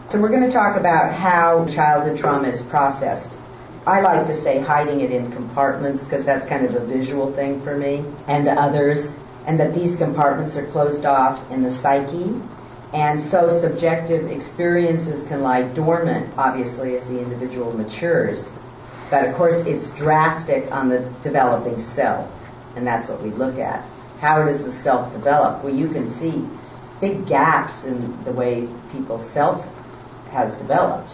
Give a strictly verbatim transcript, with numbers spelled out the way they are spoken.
So we're going to talk about how childhood trauma is processed. I like to say hiding it in compartments because that's kind of a visual thing for me and others, and that these compartments are closed off in the psyche, and so subjective experiences can lie dormant, obviously, as the individual matures. But of course, it's drastic on the developing self, and that's what we look at. How does the self develop? Well, you can see big gaps in the way people's self has developed.